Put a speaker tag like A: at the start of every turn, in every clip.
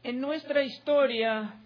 A: En nuestra historia,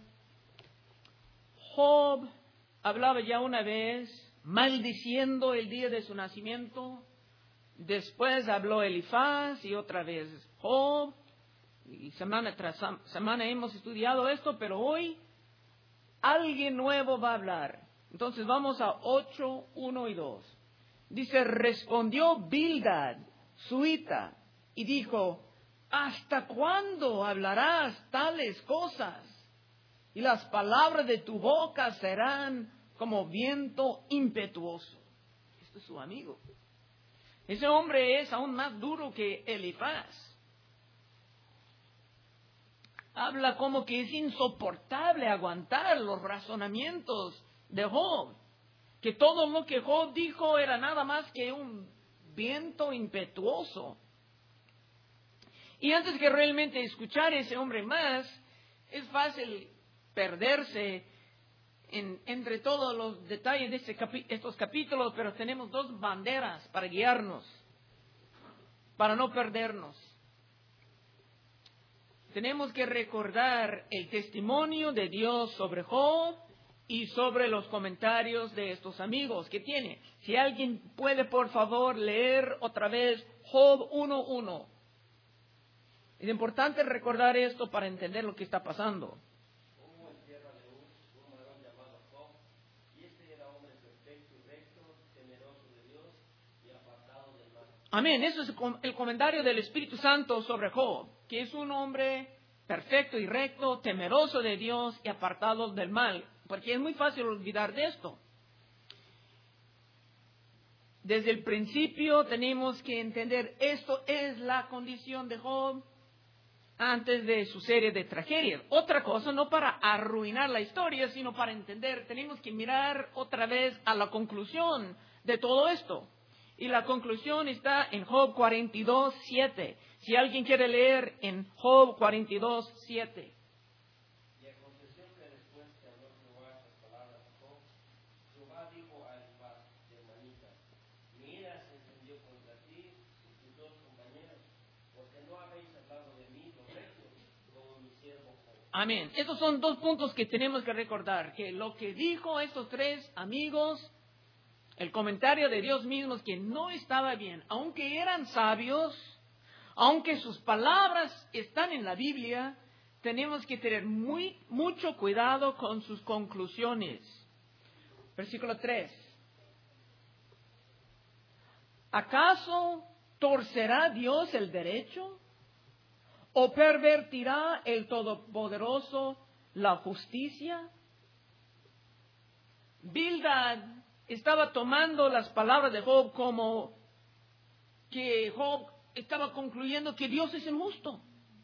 A: Job hablaba ya una vez, maldiciendo el día de su nacimiento. Después habló Elifaz y otra vez Job. Y semana tras semana hemos estudiado esto, pero hoy alguien nuevo va a hablar. Entonces vamos a 8, 1 y 2. Dice, respondió Bildad, suita, y dijo, ¿hasta cuándo hablarás tales cosas? Y las palabras de tu boca serán como viento impetuoso. Este es su amigo. Ese hombre es aún más duro que Elifaz. Habla como que es insoportable aguantar los razonamientos de Job. Que todo lo que Job dijo era nada más que un viento impetuoso. Y antes que realmente escuchar a ese hombre más, es fácil perderse entre todos los detalles de estos capítulos, pero tenemos dos banderas para guiarnos, para no perdernos. Tenemos que recordar el testimonio de Dios sobre Job y sobre los comentarios de estos amigos que tiene. Si alguien puede, por favor, leer otra vez Job 1:1. Es importante recordar esto para entender lo que está pasando. Amén. Eso es el comentario del Espíritu Santo sobre Job, que es un hombre perfecto y recto, temeroso de Dios y apartado del mal. Porque es muy fácil olvidar de esto. Desde el principio tenemos que entender, esto es la condición de Job antes de su serie de tragedias. Otra cosa, no para arruinar la historia, sino para entender, tenemos que mirar otra vez a la conclusión de todo esto. Y la conclusión está en Job 42:7. Si alguien quiere leer en Job 42:7.
B: Y aconteció que después que habló Jehová estas palabras a Job, Jehová dijo a Elifaz de Manita, mi ira se encendió contra ti y tus dos compañeros, porque no habéis hablado de mí lo recto, como mi siervo Job.
A: Amén. Estos son dos puntos que tenemos que recordar, que lo que dijo estos tres amigos, el comentario de Dios mismo es que no estaba bien, aunque eran sabios, aunque sus palabras están en la Biblia, tenemos que tener mucho cuidado con sus conclusiones. Versículo 3. ¿Acaso torcerá Dios el derecho? ¿O pervertirá el Todopoderoso la justicia? Bildad estaba tomando las palabras de Job como que Job estaba concluyendo que Dios es injusto.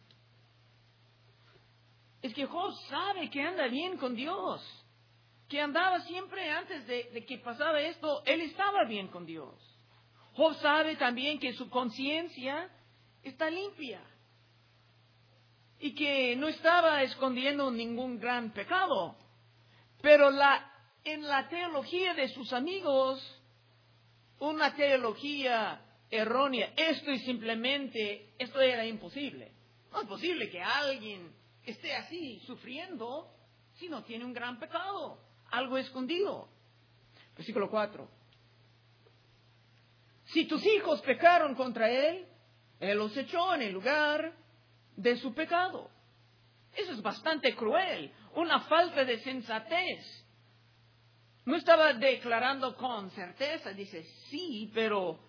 A: Es que Job sabe que anda bien con Dios, que andaba siempre antes de que pasara esto, él estaba bien con Dios. Job sabe también que su conciencia está limpia y que no estaba escondiendo ningún gran pecado. Pero en la teología de sus amigos, una teología errónea, esto era imposible. No es posible que alguien esté así sufriendo si no tiene un gran pecado, algo escondido. Versículo 4. Si tus hijos pecaron contra él los echó en el lugar de su pecado. Eso es bastante cruel, una falta de sensatez. No estaba declarando con certeza, dice sí, pero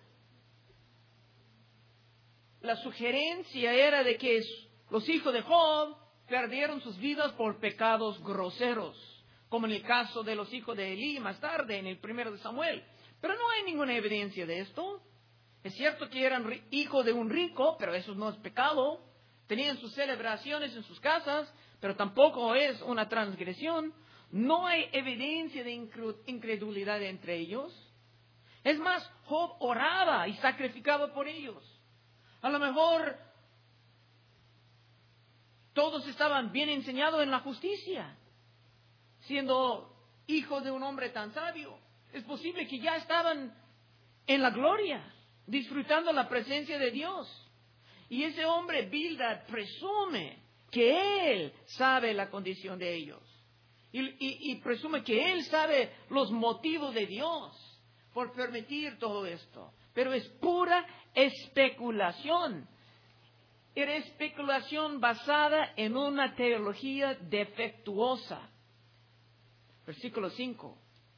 A: la sugerencia era de que los hijos de Job perdieron sus vidas por pecados groseros, como en el caso de los hijos de Elí más tarde en el 1 de Samuel. Pero no hay ninguna evidencia de esto. Es cierto que eran hijos de un rico, pero eso no es pecado. Tenían sus celebraciones en sus casas, pero tampoco es una transgresión. No hay evidencia de incredulidad entre ellos. Es más, Job oraba y sacrificaba por ellos. A lo mejor todos estaban bien enseñados en la justicia, siendo hijos de un hombre tan sabio. Es posible que ya estaban en la gloria, disfrutando la presencia de Dios. Y ese hombre, Bildad, presume que Él sabe la condición de ellos. Y presume que Él sabe los motivos de Dios por permitir todo esto. Pero es pura especulación. Era especulación basada en una teología defectuosa. Versículo 5.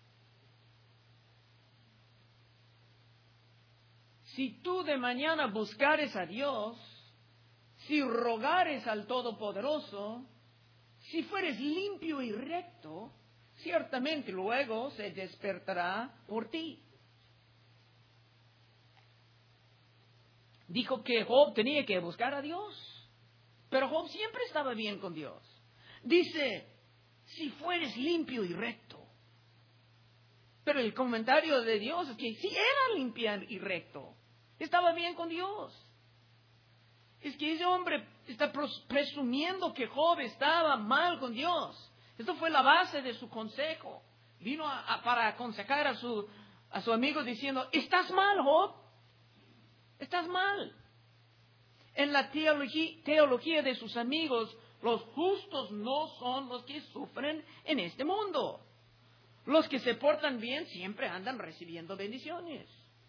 A: Si tú de mañana buscares a Dios, si rogares al Todopoderoso, si fueres limpio y recto, ciertamente luego se despertará por ti. Dijo que Job tenía que buscar a Dios, pero Job siempre estaba bien con Dios. Dice, si fueres limpio y recto. Pero el comentario de Dios es que sí era limpio y recto. Estaba bien con Dios. Es que ese hombre está presumiendo que Job estaba mal con Dios. Esto fue la base de su consejo. Vino para aconsejar a su amigo diciendo, estás mal, Job. Estás mal. En la teología de sus amigos, los justos no son los que sufren en este mundo. Los que se portan bien siempre andan recibiendo bendiciones.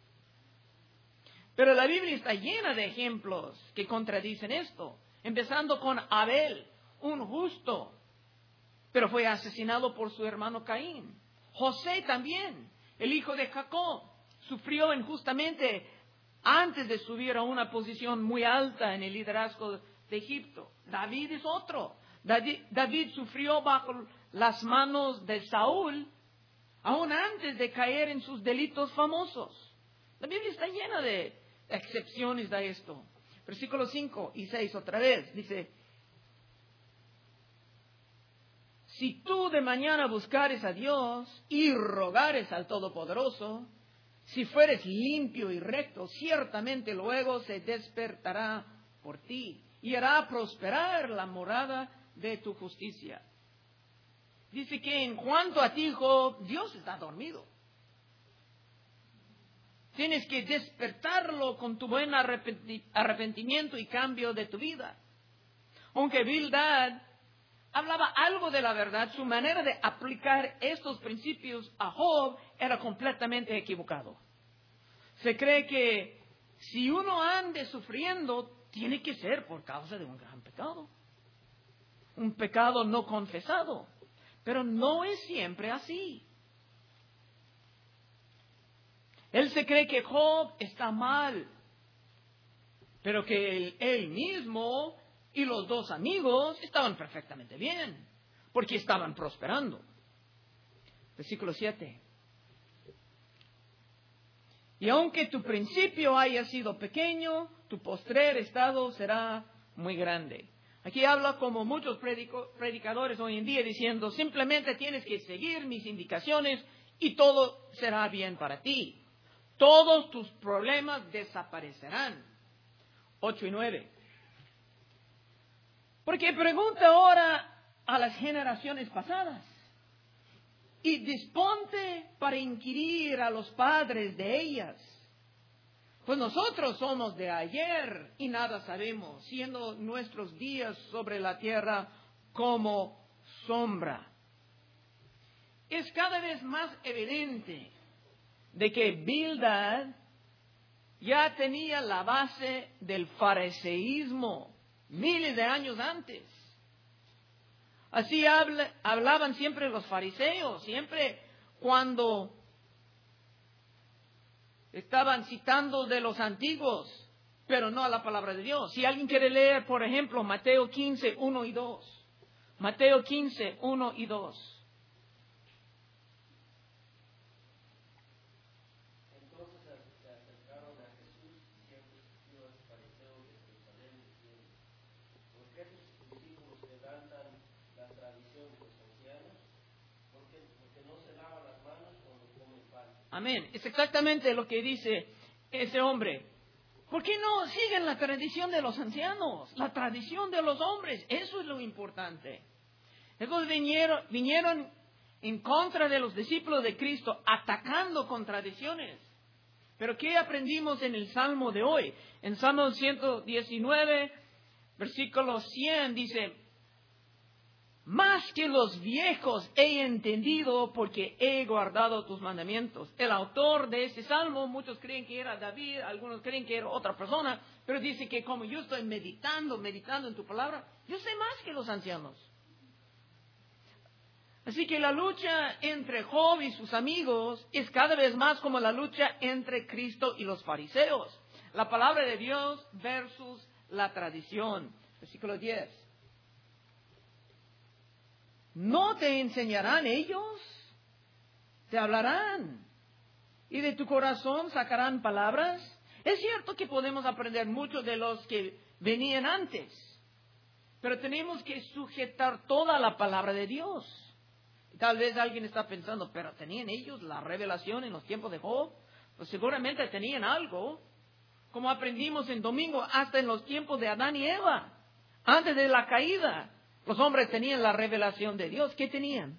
A: Pero la Biblia está llena de ejemplos que contradicen esto. Empezando con Abel, un justo, pero fue asesinado por su hermano Caín. José también, el hijo de Jacob, sufrió injustamente antes de subir a una posición muy alta en el liderazgo de Egipto. David es otro. David sufrió bajo las manos de Saúl, aún antes de caer en sus delitos famosos. La Biblia está llena de excepciones de esto. Versículos 5 y 6 otra vez. Dice, si tú de mañana buscares a Dios y rogares al Todopoderoso, si fueres limpio y recto, ciertamente luego se despertará por ti y hará prosperar la morada de tu justicia. Dice que en cuanto a ti, Job, Dios está dormido. Tienes que despertarlo con tu buen arrepentimiento y cambio de tu vida. Aunque Bildad hablaba algo de la verdad, su manera de aplicar estos principios a Job era completamente equivocado. Se cree que si uno ande sufriendo, tiene que ser por causa de un gran pecado. Un pecado no confesado. Pero no es siempre así. Él se cree que Job está mal, pero que él mismo y los dos amigos estaban perfectamente bien, porque estaban prosperando. Versículo 7. Y aunque tu principio haya sido pequeño, tu postrer estado será muy grande. Aquí habla como muchos predicadores hoy en día diciendo, simplemente tienes que seguir mis indicaciones y todo será bien para ti. Todos tus problemas desaparecerán. 8 y 9. Porque pregunta ahora a las generaciones pasadas y disponte para inquirir a los padres de ellas. Pues nosotros somos de ayer y nada sabemos, siendo nuestros días sobre la tierra como sombra. Es cada vez más evidente de que Bildad ya tenía la base del fariseísmo miles de años antes. Así hablaban siempre los fariseos, siempre cuando estaban citando de los antiguos, pero no a la palabra de Dios. Si alguien quiere leer, por ejemplo, Mateo 15, 1 y 2. Mateo 15, 1 y 2. Amén. Es exactamente lo que dice ese hombre. ¿Por qué no siguen la tradición de los ancianos? La tradición de los hombres. Eso es lo importante. Ellos vinieron en contra de los discípulos de Cristo, atacando con tradiciones. Pero ¿qué aprendimos en el Salmo de hoy? En Salmo 119, versículo 100, dice, Más que los viejos he entendido porque he guardado tus mandamientos. El autor de este salmo, muchos creen que era David, algunos creen que era otra persona, pero dice que como yo estoy meditando en tu palabra, yo sé más que los ancianos. Así que la lucha entre Job y sus amigos es cada vez más como la lucha entre Cristo y los fariseos. La palabra de Dios versus la tradición. Versículo 10. ¿No te enseñarán ellos? Te hablarán. ¿Y de tu corazón sacarán palabras? Es cierto que podemos aprender mucho de los que venían antes, pero tenemos que sujetar toda la palabra de Dios. Tal vez alguien está pensando, ¿pero tenían ellos la revelación en los tiempos de Job? Pues seguramente tenían algo, como aprendimos en domingo, hasta en los tiempos de Adán y Eva, antes de la caída. Los hombres tenían la revelación de Dios. ¿Qué tenían?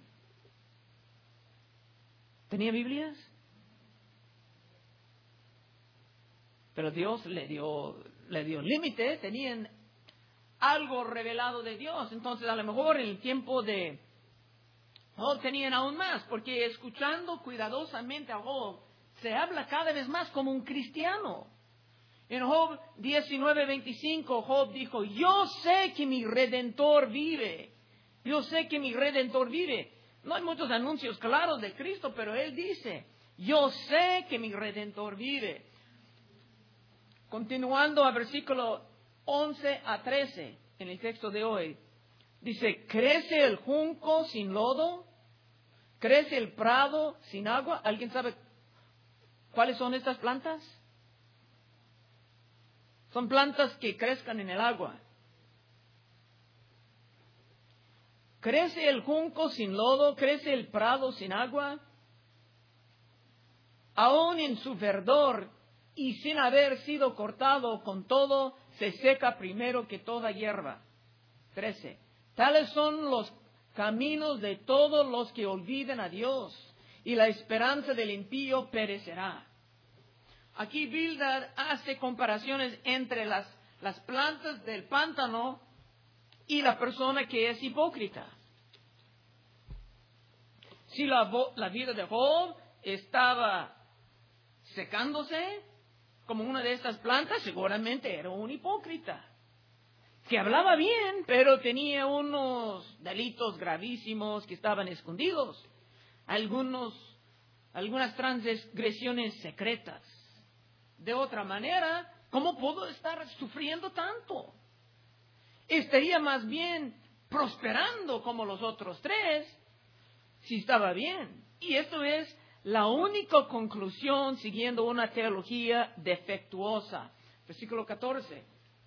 A: ¿Tenían Biblias? Pero Dios le dio límite. Tenían algo revelado de Dios. Entonces, a lo mejor en el tiempo de Job tenían aún más, porque escuchando cuidadosamente a Job, se habla cada vez más como un cristiano. En Job 19:25, Job dijo, yo sé que mi Redentor vive. Yo sé que mi Redentor vive. No hay muchos anuncios claros de Cristo, pero él dice, yo sé que mi Redentor vive. Continuando a versículo 11 a 13, en el texto de hoy, dice, ¿crece el junco sin lodo? ¿Crece el prado sin agua? ¿Alguien sabe cuáles son estas plantas? Son plantas que crezcan en el agua. ¿Crece el junco sin lodo? ¿Crece el prado sin agua? Aún en su verdor y sin haber sido cortado, con todo, se seca primero que toda hierba. 13. Tales son los caminos de todos los que olviden a Dios, y la esperanza del impío perecerá. Aquí Bildad hace comparaciones entre las plantas del pántano y la persona que es hipócrita. Si la vida de Job estaba secándose como una de estas plantas, seguramente era un hipócrita, que hablaba bien, pero tenía unos delitos gravísimos que estaban escondidos, algunas transgresiones secretas. De otra manera, ¿cómo puedo estar sufriendo tanto? Estaría más bien prosperando como los otros tres, si estaba bien. Y esto es la única conclusión siguiendo una teología defectuosa. Versículo 14.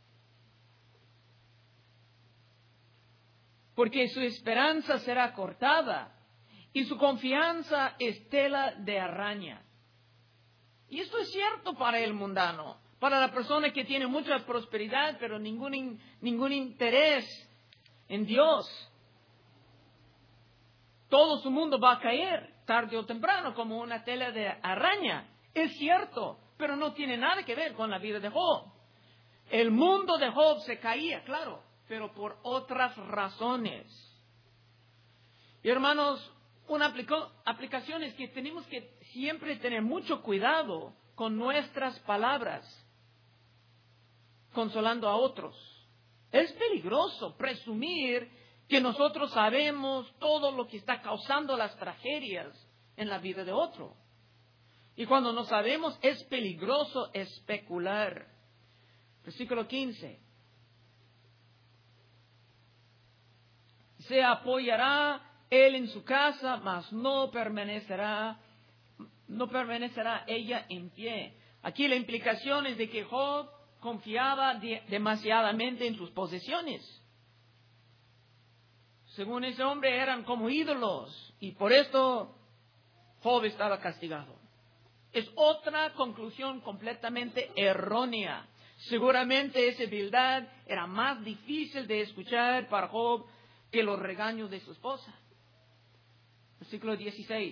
A: Porque su esperanza será cortada y su confianza es tela de araña. Y esto es cierto para el mundano, para la persona que tiene mucha prosperidad, pero ningún interés en Dios. Todo su mundo va a caer, tarde o temprano, como una tela de araña. Es cierto, pero no tiene nada que ver con la vida de Job. El mundo de Job se caía, claro, pero por otras razones. Y hermanos, una aplicación es que tenemos que siempre tener mucho cuidado con nuestras palabras, consolando a otros. Es peligroso presumir que nosotros sabemos todo lo que está causando las tragedias en la vida de otro. Y cuando no sabemos, es peligroso especular. Versículo 15. Se apoyará él en su casa, mas no permanecerá ella en pie. Aquí la implicación es de que Job confiaba demasiadamente en sus posesiones. Según ese hombre eran como ídolos, y por esto Job estaba castigado. Es otra conclusión completamente errónea. Seguramente esa Bildad era más difícil de escuchar para Job que los regaños de su esposa. Versículo 16.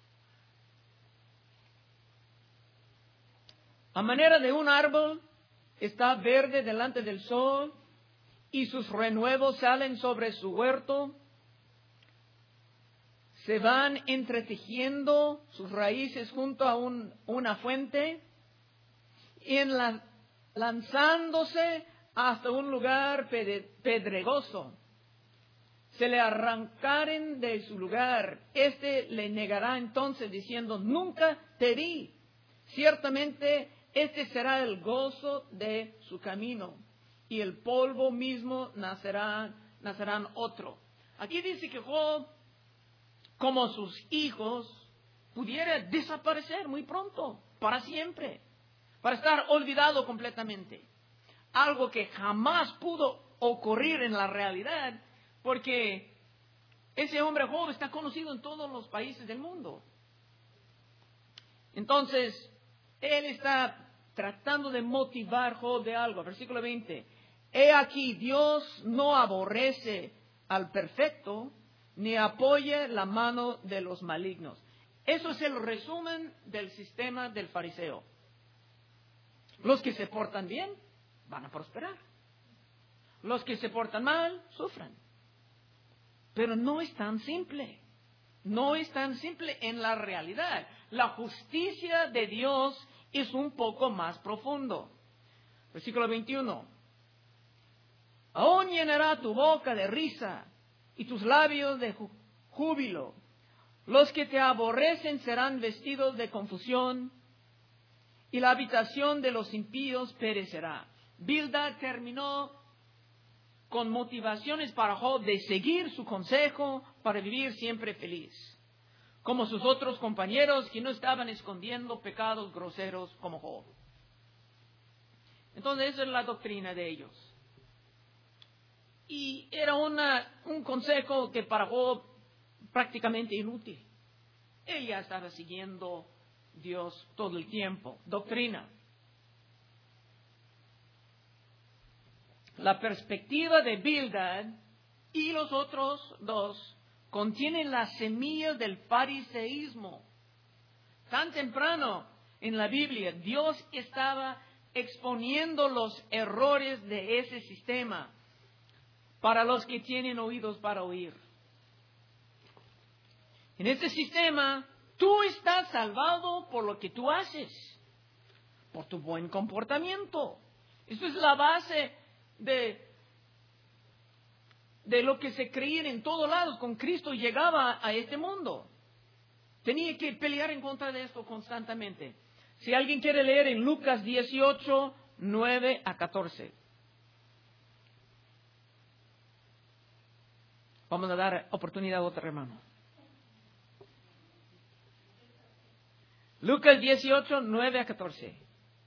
A: A manera de un árbol está verde delante del sol, y sus renuevos salen sobre su huerto. se van entretejiendo sus raíces junto a una fuente y lanzándose hasta un lugar pedregoso. Se le arrancaren de su lugar. Le negará entonces diciendo, nunca te vi. Ciertamente este será el gozo de su camino, y el polvo mismo nacerán otro. Aquí dice que Job, como sus hijos, pudiera desaparecer muy pronto, para siempre, para estar olvidado completamente. Algo que jamás pudo ocurrir en la realidad, porque ese hombre Job está conocido en todos los países del mundo. Entonces, él está tratando de motivar Job de algo. Versículo 20. He aquí, Dios no aborrece al perfecto, ni apoya la mano de los malignos. Eso es el resumen del sistema del fariseo. Los que se portan bien van a prosperar. Los que se portan mal sufren. Pero no es tan simple. No es tan simple en la realidad. La justicia de Dios es un poco más profundo. Versículo 21. Aún llenará tu boca de risa y tus labios de júbilo. Los que te aborrecen serán vestidos de confusión, y la habitación de los impíos perecerá. Bildad terminó con motivaciones para Job de seguir su consejo para vivir siempre feliz, como sus otros compañeros que no estaban escondiendo pecados groseros como Job. Entonces esa es la doctrina de ellos. Y era un consejo que para Job prácticamente inútil. Ella estaba siguiendo Dios todo el tiempo. Doctrina. La perspectiva de Bildad y los otros dos contienen las semillas del fariseísmo. Tan temprano en la Biblia, Dios estaba exponiendo los errores de ese sistema para los que tienen oídos para oír. En este sistema, tú estás salvado por lo que tú haces, por tu buen comportamiento. Esto es la base de lo que se creían en todos lados. Con Cristo llegaba a este mundo. Tenía que pelear en contra de esto constantemente. Si alguien quiere leer en Lucas 18, 9 a 14. Vamos a dar oportunidad a otro hermano. Lucas 18, 9 a 14.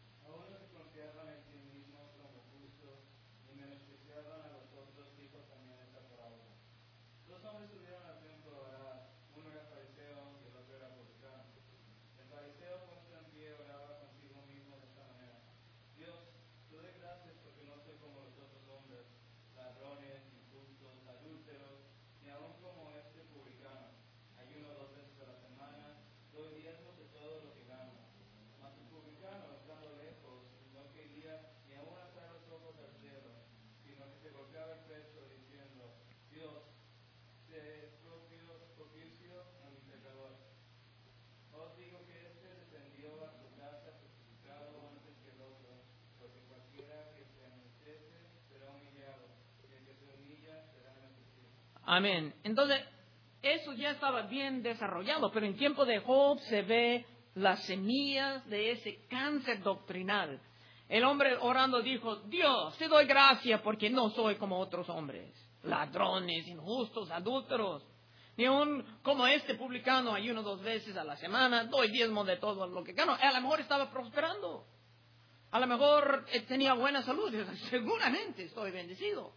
A: Amén. Entonces, eso ya estaba bien desarrollado, pero en tiempo de Job se ve las semillas de ese cáncer doctrinal. El hombre orando dijo, Dios, te doy gracia porque no soy como otros hombres, ladrones, injustos, adúlteros, ni aún como este publicano, ayuno 2 veces a la semana, doy diezmo de todo lo que gano. A lo mejor estaba prosperando, a lo mejor tenía buena salud, seguramente estoy bendecido.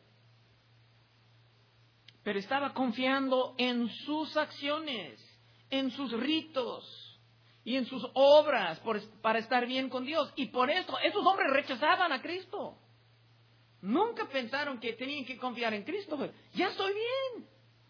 A: Pero estaba confiando en sus acciones, en sus ritos y en sus obras para estar bien con Dios. Y por eso esos hombres rechazaban a Cristo. Nunca pensaron que tenían que confiar en Cristo. Ya estoy bien.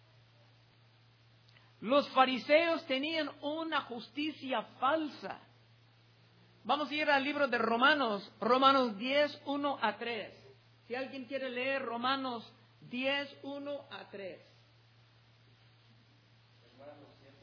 A: Los fariseos tenían una justicia falsa. Vamos a ir al libro de Romanos 10, 1 a 3. Si alguien quiere leer Romanos 10, 1 a 3.
B: Hermanos,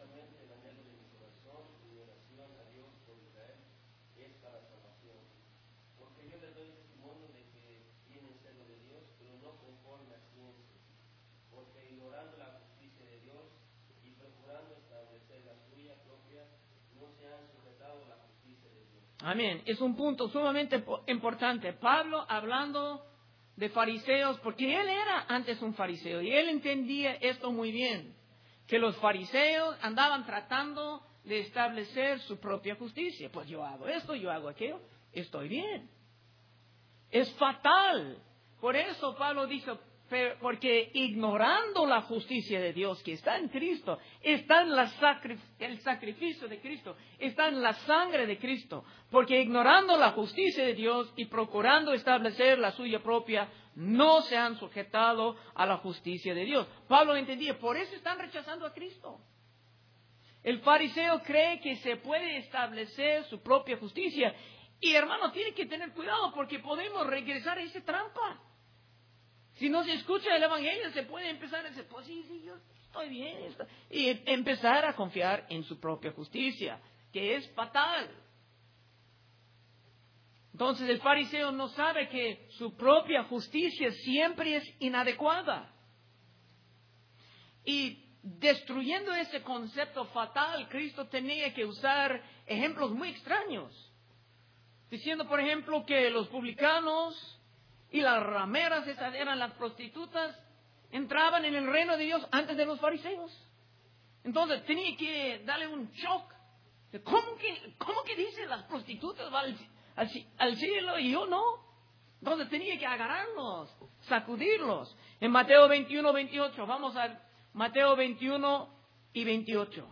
B: porque yo les doy testimonio de que tienen celo de Dios, pero no conforme a ciencia, porque ignorando la justicia de Dios y procurando establecer la suya propia, no se han sujetado a la justicia de Dios.
A: Amén. Es un punto sumamente importante. Pablo hablando de fariseos, porque él era antes un fariseo y él entendía esto muy bien, que los fariseos andaban tratando de establecer su propia justicia. Pues yo hago esto, yo hago aquello, estoy bien. Es fatal. Por eso Pablo dice, porque ignorando la justicia de Dios que está en Cristo, está en el sacrificio de Cristo, está en la sangre de Cristo, porque ignorando la justicia de Dios y procurando establecer la suya propia, no se han sujetado a la justicia de Dios. Pablo entendía, por eso están rechazando a Cristo. El fariseo cree que se puede establecer su propia justicia. Y hermano, tiene que tener cuidado porque podemos regresar a esa trampa. Si no se escucha el Evangelio, se puede empezar a decir, pues sí, yo estoy bien. Y empezar a confiar en su propia justicia, que es fatal. Entonces el fariseo no sabe que su propia justicia siempre es inadecuada. Y destruyendo ese concepto fatal, Cristo tenía que usar ejemplos muy extraños. Diciendo, por ejemplo, que los publicanos y las rameras, esas eran las prostitutas, entraban en el reino de Dios antes de los fariseos. Entonces tenía que darle un shock. ¿Cómo que dice las prostitutas van al cielo y yo no? Entonces tenía que agarrarlos, sacudirlos. En Mateo 21, 28, vamos a Mateo 21 y 28.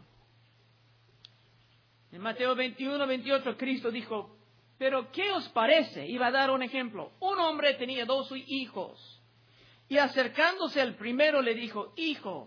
A: En Mateo 21, 28, Cristo dijo, pero ¿qué os parece? Iba a dar un ejemplo. Un hombre tenía 2 hijos. Y acercándose al primero le dijo, hijo,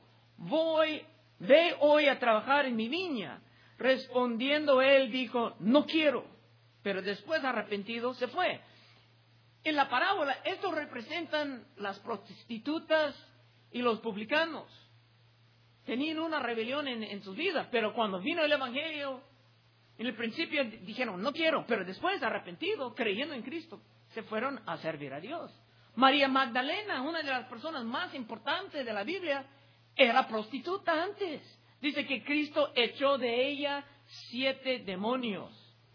A: ve hoy a trabajar en mi viña. Respondiendo él dijo, no quiero. Pero después arrepentido se fue. En la parábola, estos representan las prostitutas y los publicanos. Tenían una rebelión en sus vidas, pero cuando vino el Evangelio, en el principio dijeron, no quiero, pero después, arrepentido, creyendo en Cristo, se fueron a servir a Dios. María Magdalena, una de las personas más importantes de la Biblia, era prostituta antes. Dice que Cristo echó de ella 7 demonios.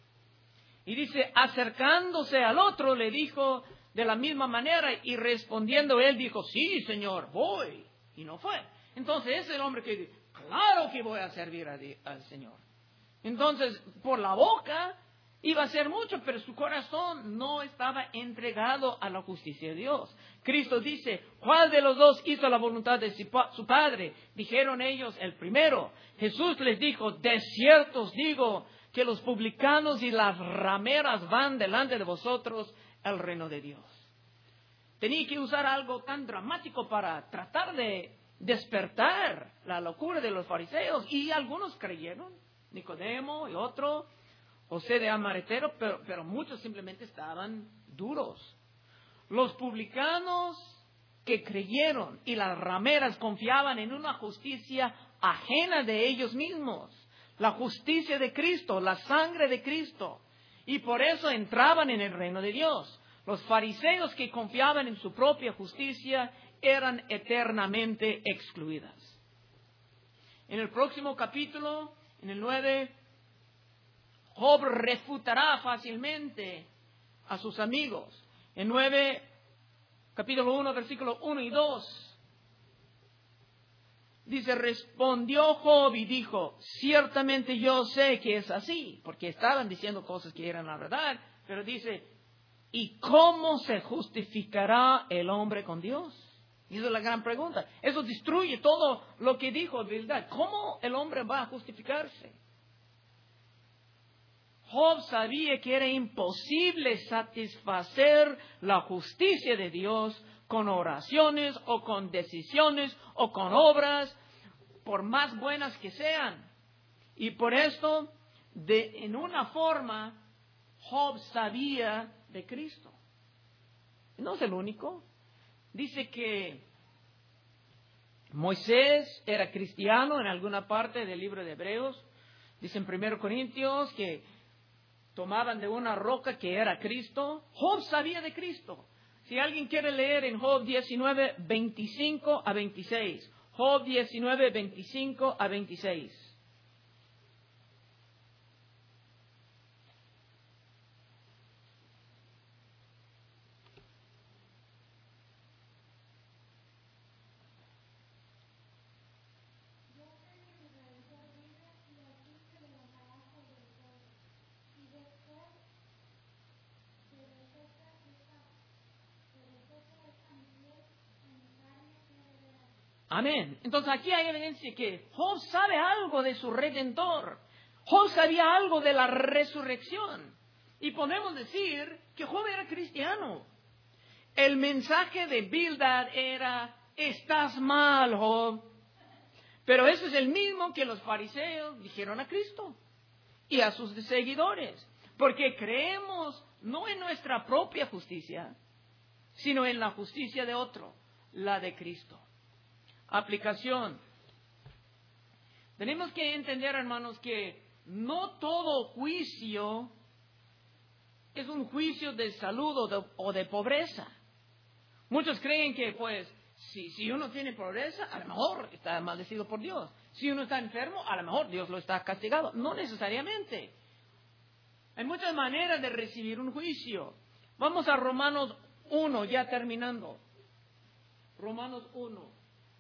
A: Y dice, acercándose al otro, le dijo de la misma manera, y respondiendo él dijo, sí, Señor, voy. Y no fue. Entonces es el hombre que dice, claro que voy a servir al Señor. Entonces, por la boca iba a hacer mucho, pero su corazón no estaba entregado a la justicia de Dios. Cristo dice, ¿cuál de los dos hizo la voluntad de su Padre? Dijeron ellos, el primero. Jesús les dijo, de cierto os digo que los publicanos y las rameras van delante de vosotros al reino de Dios. Tenía que usar algo tan dramático para tratar de despertar la locura de los fariseos, y algunos creyeron. Nicodemo y otro, José de Amaretero, pero muchos simplemente estaban duros. Los publicanos que creyeron y las rameras confiaban en una justicia ajena de ellos mismos, la justicia de Cristo, la sangre de Cristo, y por eso entraban en el reino de Dios. Los fariseos que confiaban en su propia justicia eran eternamente excluidas. En el próximo capítulo, en el 9, Job refutará fácilmente a sus amigos. En 9, capítulo 1, versículo 1 y 2, dice, respondió Job y dijo, ciertamente yo sé que es así, porque estaban diciendo cosas que eran la verdad, pero dice, ¿y cómo se justificará el hombre con Dios? Y esa es la gran pregunta. Eso destruye todo lo que dijo, ¿verdad? ¿Cómo el hombre va a justificarse? Job sabía que era imposible satisfacer la justicia de Dios con oraciones o con decisiones o con obras, por más buenas que sean. Y por esto, en una forma, Job sabía de Cristo. No es el único. Dice que Moisés era cristiano en alguna parte del libro de Hebreos. Dice en 1 Corintios que tomaban de una roca que era Cristo. Job sabía de Cristo. Si alguien quiere leer en Job 19, 25 a 26. Job 19, 25 a 26. Amén. Entonces aquí hay evidencia que Job sabe algo de su Redentor. Job sabía algo de la resurrección. Y podemos decir que Job era cristiano. El mensaje de Bildad era: estás mal, Job. Pero eso es el mismo que los fariseos dijeron a Cristo y a sus seguidores. Porque creemos no en nuestra propia justicia, sino en la justicia de otro, la de Cristo. Aplicación. Tenemos que entender, hermanos, que no todo juicio es un juicio de salud o de pobreza. Muchos creen que, pues, si uno tiene pobreza, a lo mejor está maldecido por Dios. Si uno está enfermo, a lo mejor Dios lo está castigado. No necesariamente. Hay muchas maneras de recibir un juicio. Vamos a Romanos 1, ya terminando. Romanos 1.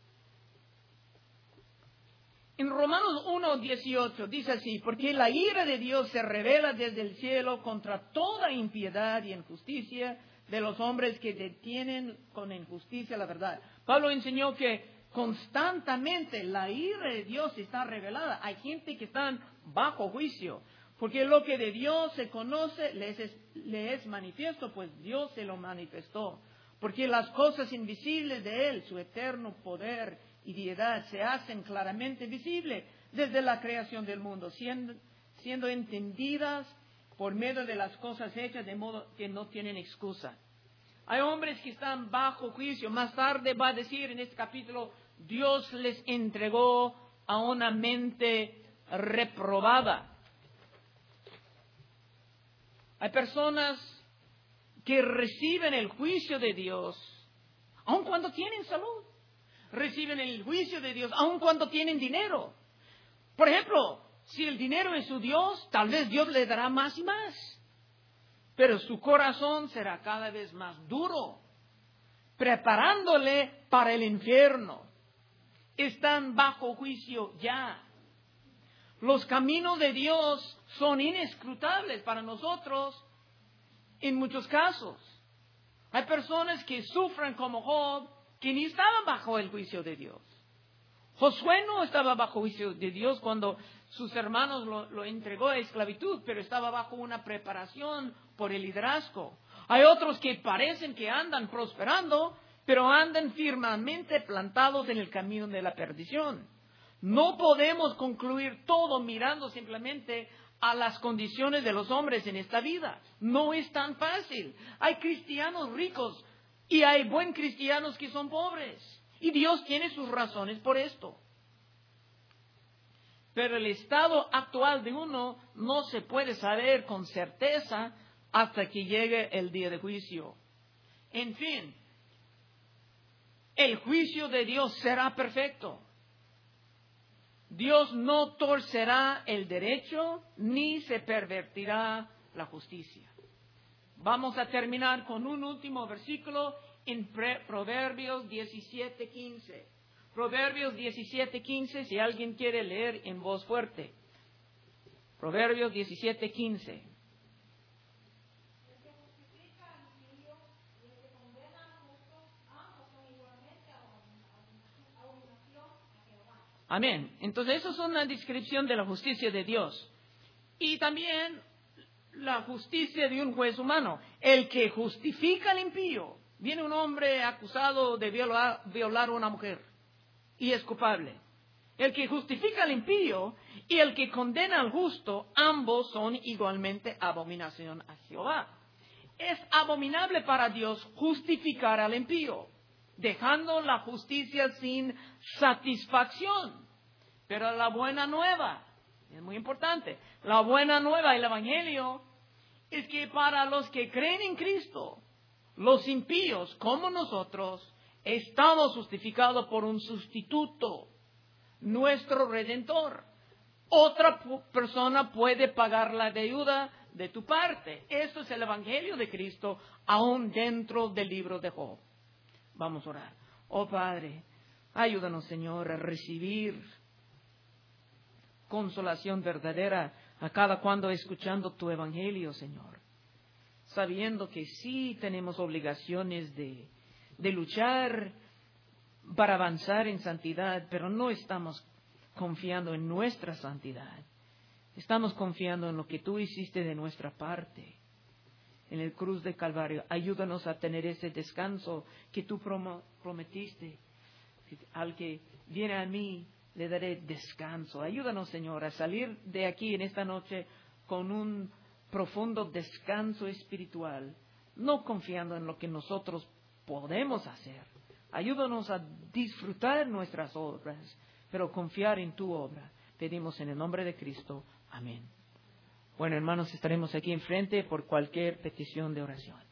A: En Romanos 1:18 dice así: porque la ira de Dios se revela desde el cielo contra toda impiedad y injusticia de los hombres que detienen con injusticia la verdad. Pablo enseñó que constantemente la ira de Dios está revelada. Hay gente que está bajo juicio, porque lo que de Dios se conoce le es manifiesto, pues Dios se lo manifestó. Porque las cosas invisibles de Él, su eterno poder y deidad, se hacen claramente visibles desde la creación del mundo, siendo entendidas por medio de las cosas hechas, de modo que no tienen excusa. Hay hombres que están bajo juicio. Más tarde va a decir en este capítulo: Dios les entregó a una mente reprobada. Hay personas que reciben el juicio de Dios aun cuando tienen salud. Reciben el juicio de Dios aun cuando tienen dinero. Por ejemplo, si el dinero es su Dios, tal vez Dios le dará más y más. Pero su corazón será cada vez más duro, preparándole para el infierno. Están bajo juicio ya. Los caminos de Dios son inescrutables para nosotros en muchos casos. Hay personas que sufren como Job, que ni estaban bajo el juicio de Dios. Josué no estaba bajo juicio de Dios cuando sus hermanos lo entregó a esclavitud, pero estaba bajo una preparación por el liderazgo. Hay otros que parecen que andan prosperando, pero andan firmemente plantados en el camino de la perdición. No podemos concluir todo mirando simplemente a las condiciones de los hombres en esta vida. No es tan fácil. Hay cristianos ricos y hay buen cristianos que son pobres. Y Dios tiene sus razones por esto. Pero el estado actual de uno no se puede saber con certeza hasta que llegue el día de juicio. En fin, el juicio de Dios será perfecto. Dios no torcerá el derecho ni se pervertirá la justicia. Vamos a terminar con un último versículo en Proverbios 17:15. Proverbios 17:15, si alguien quiere leer en voz fuerte. Proverbios 17:15. Amén. Entonces, eso es una descripción de la justicia de Dios. Y también la justicia de un juez humano. El que justifica al impío. Viene un hombre acusado de violar a una mujer y es culpable. El que justifica al impío y el que condena al justo, ambos son igualmente abominación a Jehová. Es abominable para Dios justificar al impío, dejando la justicia sin satisfacción. Pero la buena nueva, es muy importante, la buena nueva, el Evangelio, es que para los que creen en Cristo, los impíos como nosotros, estamos justificados por un sustituto, nuestro Redentor. Otra persona puede pagar la deuda de tu parte. Esto es el Evangelio de Cristo, aún dentro del libro de Job. Vamos a orar. Oh Padre, ayúdanos, Señor, a recibir consolación verdadera a cada cuando escuchando tu Evangelio, Señor. Sabiendo que sí tenemos obligaciones de luchar para avanzar en santidad, pero no estamos confiando en nuestra santidad. Estamos confiando en lo que tú hiciste de nuestra parte en el cruz de Calvario. Ayúdanos a tener ese descanso que tú prometiste. Al que viene a mí, le daré descanso. Ayúdanos, Señor, a salir de aquí en esta noche con un profundo descanso espiritual, no confiando en lo que nosotros podemos hacer. Ayúdanos a disfrutar nuestras obras, pero confiar en tu obra. Pedimos en el nombre de Cristo. Amén. Bueno, hermanos, estaremos aquí enfrente por cualquier petición de oración.